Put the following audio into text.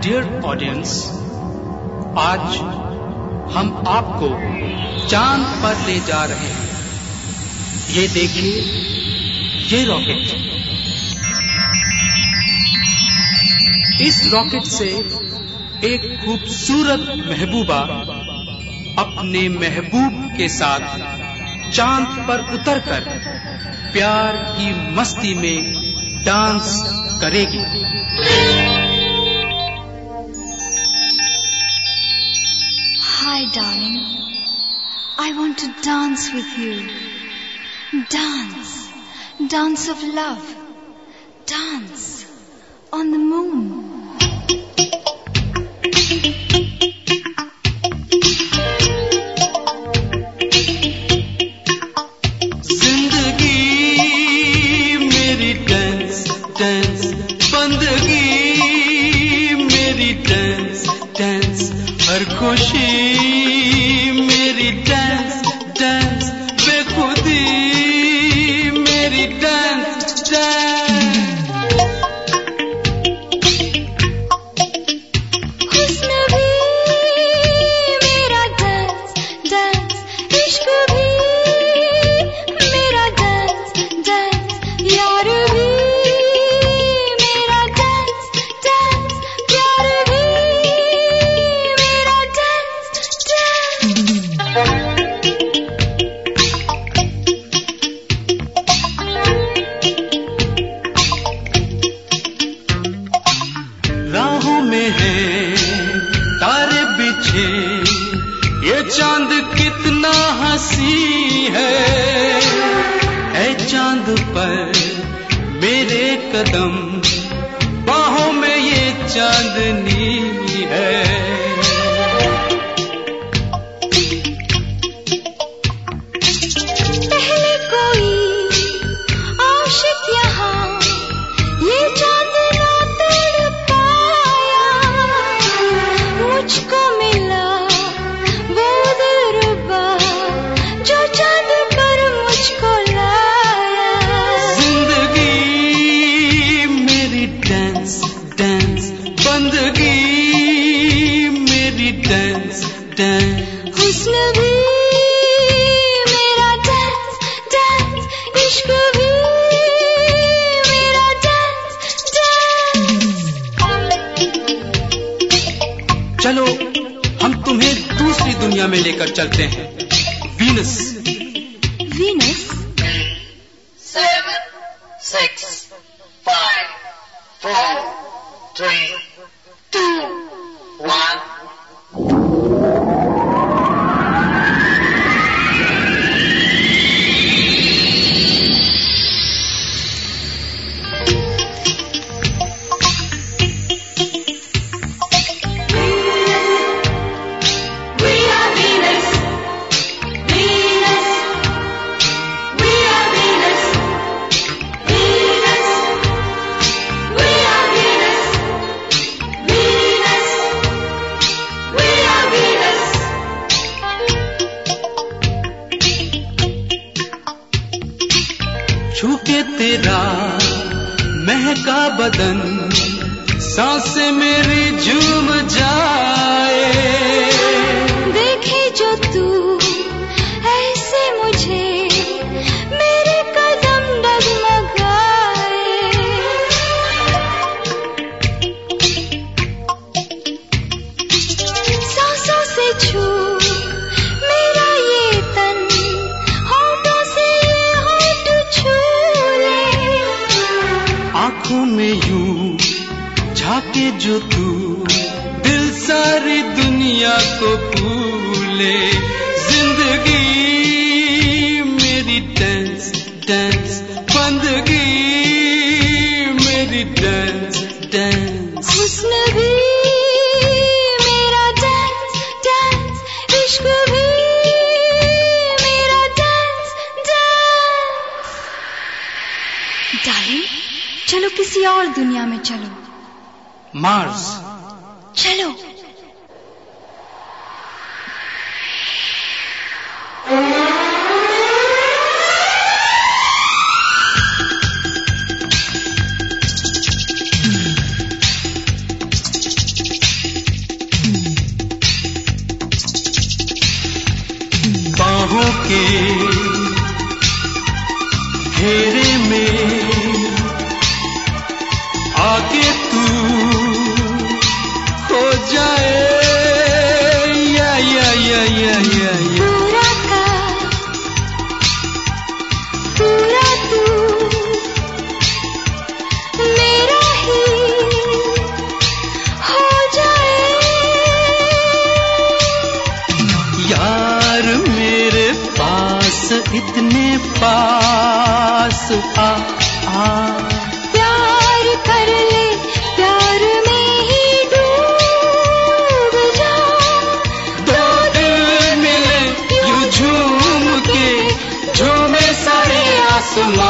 Dear audience, आज हम आपको चांद पर ले जा रहे हैं। ये देखिए, ये रॉकेट। इस रॉकेट से एक खूबसूरत महबूबा अपने महबूब के साथ चांद पर उतरकर प्यार की मस्ती में डांस करेगी। Hi darling, I want to dance with you. Dance, dance of love. Dance on the moon. खुशी मेरी डांस डांस, बेखुदी मेरी डांस डांस। हुस्न भी मेरा डांस डांस, इश्क भी मेरा डांस डांस, यार भी मेरा डांस डांस, प्यार भी राहों में है तारे बिछे, ये चांद कितना हंसी है चांद पर मेरे कदम, बाहों में ये चांदनी है। हुस्न भी मेरा डांस डांस, इश्क भी मेरा डांस डांस। चलो हम तुम्हें दूसरी दुनिया में लेकर चलते हैं, वीनस। वीनस? 7, 6, 5, 4, 3, 2, 1. छूके तेरा महका बदन, सांसें मेरी झूम जाए। देखे जो तू ऐसे मुझे, मेरे कदम डगमगाए। सांसों से छू मेरा ये तन, होठों से ये होठ छू ले। आंखों में यूं झाके जो तू, दिल सारी दुनिया को भूले। जिंदगी मेरी डांस डांस, बंदगी मेरी डांस डांस। हुस्न भी मेरा डांस डांस, इश्क भी मेरा डांस डांस। डार्लिंग, चलो किसी और दुनिया में चलो। मार्स। चलो। आंखों के घेरे में आके तू हो जाए या पूरा का पूरा तू मेरा ही हो जाए। यार मेरे पास इतने पास आ प्यार कर ले, प्यार में ही डूब जा। दो दिल मिले यूं झूम के झूमे सारे आसमां।